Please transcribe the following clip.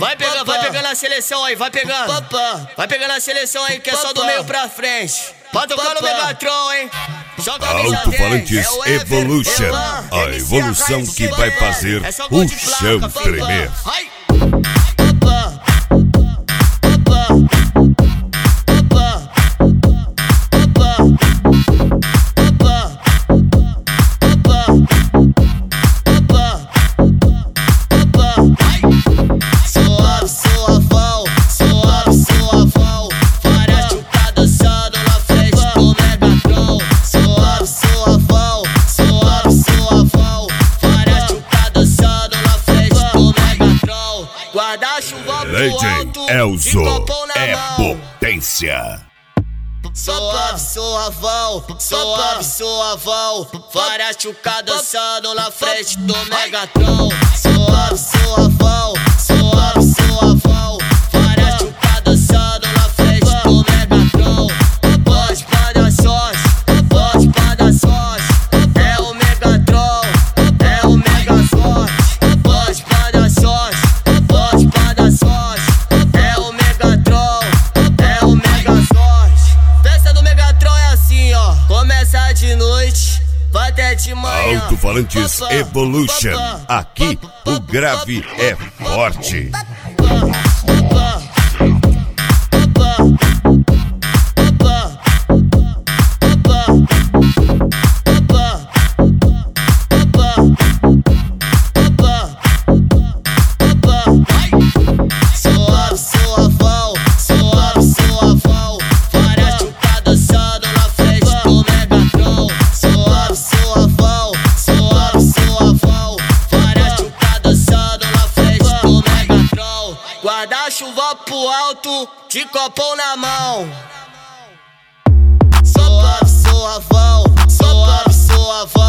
Vai pegando a seleção aí, vai pegando. Vai pegando a seleção aí, que é só do meio pra frente. Vai tocar no Megatron, hein? Só camisa Alto-falantes Evolution, a evolução que vai fazer o chão tremer. Legend Elzo é potência. Suavão, várias chucas dançando na frente do Megatron. Suavão, várias chucas dançando na frente do Megatron. Pode pra dar sorte, é o Megatron, é o Megazord. Pode pra dar sorte, é o Megatron, é o Megazord. Festa do Megatron é assim, ó. Começa de noite, vai até de manhã. Alto-falantes Evolution, aqui o grave é forte. Suavão, várias chucas dançando na frente do Megatron. Suavão, várias chucas dançando na frente do Megatron. Guarda-chuva pro alto, de copão na mão. Suavão,